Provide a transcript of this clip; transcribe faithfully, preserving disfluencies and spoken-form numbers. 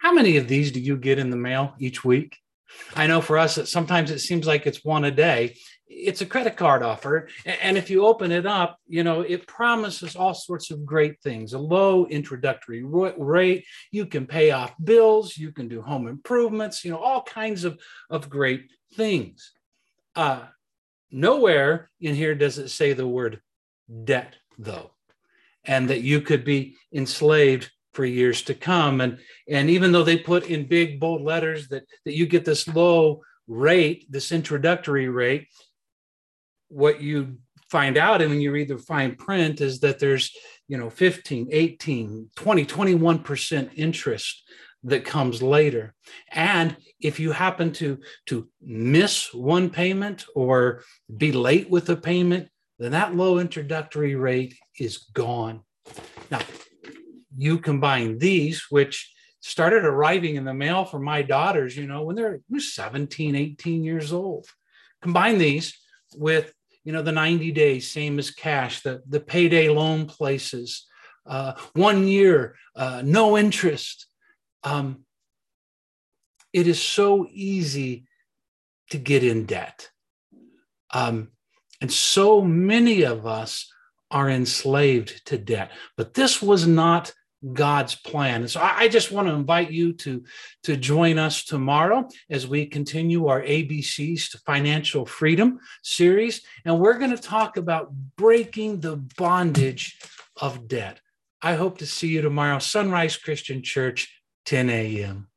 How many of these do you get in the mail each week? I know for us, sometimes it seems like it's one a day. It's a credit card offer. And if you open it up, you know, it promises all sorts of great things, a low introductory rate. You can pay off bills. You can do home improvements, you know, all kinds of, of great things. Uh, nowhere in here does it say the word debt, though, and that you could be enslaved for years to come. And, and even though they put in big, bold letters that, that you get this low rate, this introductory rate, what you find out, and when you read the fine print, is that there's, you know, fifteen, eighteen, twenty, twenty-one percent interest that comes later. And if you happen to, to miss one payment or be late with a payment, then that low introductory rate is gone. Now, you combine these, which started arriving in the mail for my daughters, you know, when they're seventeen, eighteen years old. Combine these with, you know, the ninety days, same as cash, the, the payday loan places, uh, one year, uh, no interest. Um, it is so easy to get in debt. Um, and so many of us are enslaved to debt. But this was not God's plan. And so I, I just want to invite you to, to join us tomorrow as we continue our A B Cs to Financial Freedom series. And we're going to talk about breaking the bondage of debt. I hope to see you tomorrow. Sunrise Christian Church, ten a.m.